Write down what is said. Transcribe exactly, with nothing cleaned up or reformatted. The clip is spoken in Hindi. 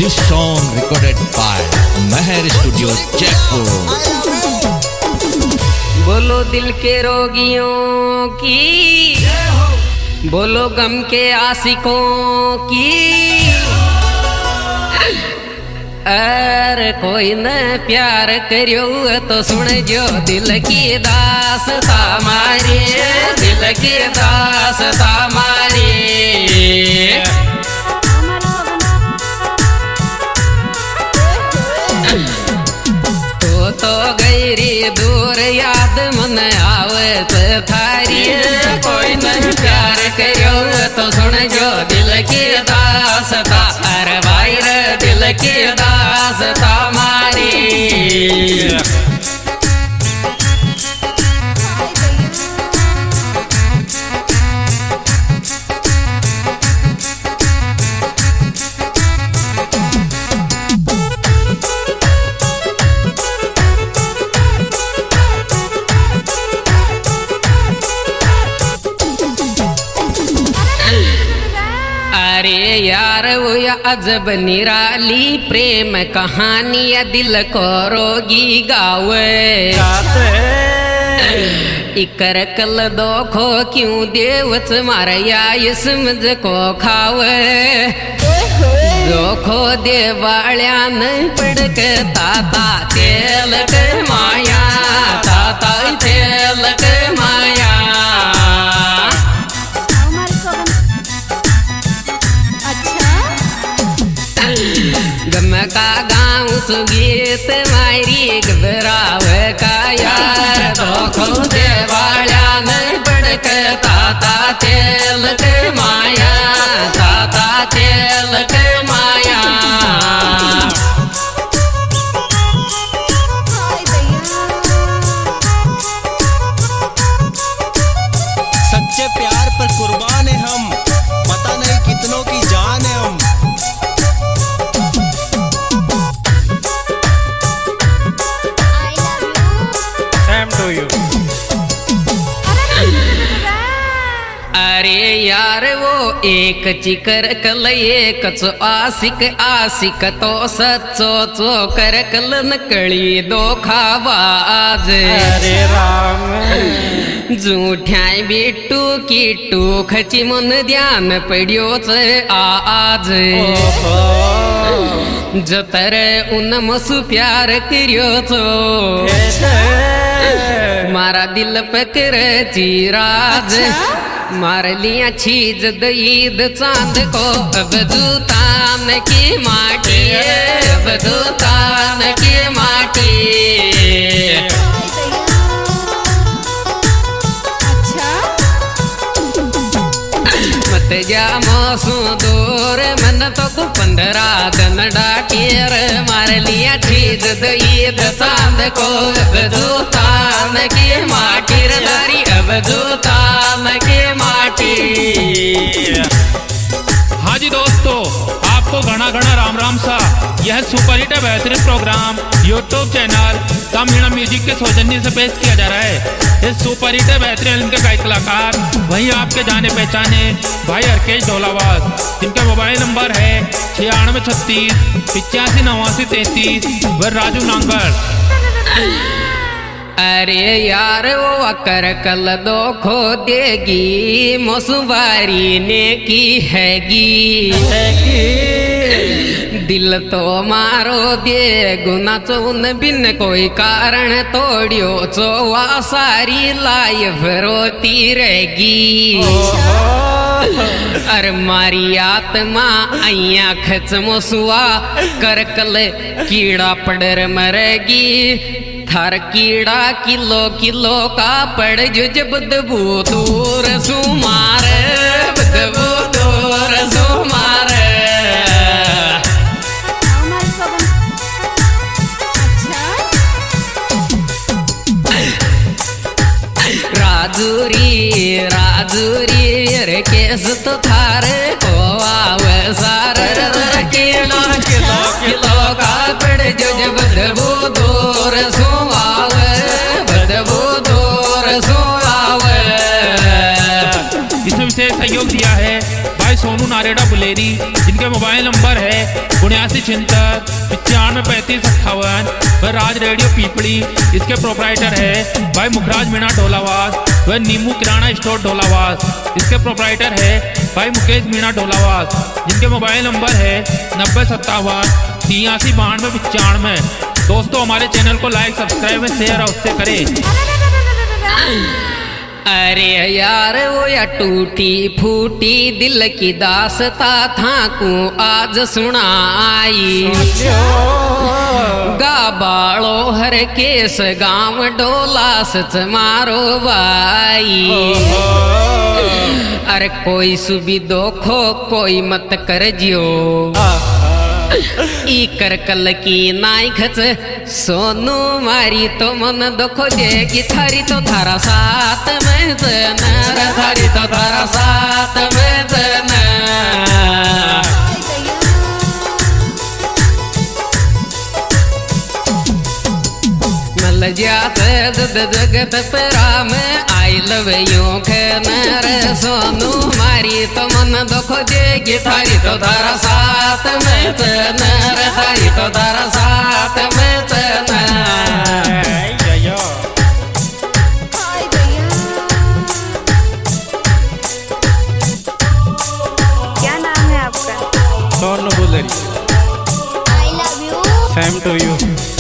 This song recorded by Meher Studio, Jaipur. बोलो दिल के रोगियों की, बोलो गम के आशिकों की। अरे कोई न प्यार करियो तो सुन जो दिल की दास्ता मारी, दिल की दास्ता मारी। तो तो गैरी दूर याद मन आवत थारी। कोई न प्यार करियो तो सुन जो दिल की दास्ता, अरे भाई रे दिल की दास्ता मारी। अरे यार वो या अजब निराली प्रेम कहानी या दिल को रोगी गावे। इकर कल दोखो क्यों देवच मारे या इस मुझको खावे। दोखो देवाल्यान पड़क ताता तेल के माया, ताता तेल के माया। गम का गाँव सुगीत मारी घबराव का यार। दोखो देवाल्या नहीं पड़क ताता तेल के माया, ताता तेल के माया। सच्चे प्यार पर कुर्बान है हम, पता नहीं कितनों की जान है हम। अरे यार वो एक चिकर कल एक चो आशिक, आशिक तो सच्चो चो कर कल नकली दो खावाज। अरे राम झूठ्याय बिट्टू किट्टू खची मन ध्यान पड़ियो चे आज। जतर उन मसु प्यार करियो चो, मारा दिल पकर चिराज। मार लिया चीज दईद चांद को, अब दूतान की माटी, अब दूतान की माटी। मत जा मौसू दूर मन तो तू पंद्रह दिन डाकियर। मार लिया चीज दईद चांद को, अब दूतान की माटी री, अब दूतान की माटी। हाँ जी दोस्तों, आपको घना घना राम राम सा। यह सुपर हिट बेहतरीन programme YouTube channel Tamil music के सौजन्य से पेश किया जा रहा है। इस सुपर हिट बेहतरीन फिल्म के गायक कलाकार वहीं आपके जाने पहचाने भाई हरकेश ढोलावास, जिनका मोबाइल नंबर है छियानवे छत्तीस पिचासी नवासी तैतीस व राजू नांगर। अरे यार वो अकर कल दो खो देगी, मसुवारी ने की हैगी। दिल तो मारो दे गुना चौन बिन कोई कारण तोड़ियो चो वा सारी लाइफ रोती रहेगी। अरे मारी आत्मा अया खच मसुआ कर कल कीड़ा पड़र मरेगी। थार कीड़ा किलो किलो का पड़ जो जब बदबू दूर सुमार, बदबू दूर सुमार। राजूरी राजूरी रे केस तो थारे को आवे सार। किलो किलो किलो का पड़ जो जब बदबू दूर सुमावे, बदबू दूर सुमावे। इसमें विशेष सहयोग दिया है भाई सोनू नारेड़ा बुलेरी, जिनके मोबाइल नंबर है उन्यासी छिहत्तर पचानवे पैंतीस अट्ठावन। वह राज रेडियो पीपड़ी, इसके प्रोपराइटर है भाई मुखराज मीणा ढोलावास। वह नीमू किराना स्टोर ढोलावास, इसके प्रोपराइटर है भाई मुकेश मीणा ढोलावास, जिनके मोबाइल नंबर है नब्बे सत्तावन तिरासी बानवे पचानवे। दोस्तों हमारे चैनल को लाइक सब्सक्राइब शेयर अवश्य करें। अरे यार वो या टूटी फूटी दिल की दासता था को आज सुनाई। गा बाड़ो हर केस गांव डोला सच मारो भाई। अरे कोई सुबी दोखो कोई मत कर जियो, ई कर कल की नाई खच सोनू मारी तो मन दुखो देगी थारी तो थारा साथ में जना, थारी तो थारा साथ में जना। मल जाते जद जगत परा में आई लव यू नर सोनू मारी तो मन दुखो देगी थारी तो थारा साथ में जना, थारी तो थारा साथ में जना। क्या नाम है आपका? सोनू बुलरी। I love you. Same to you.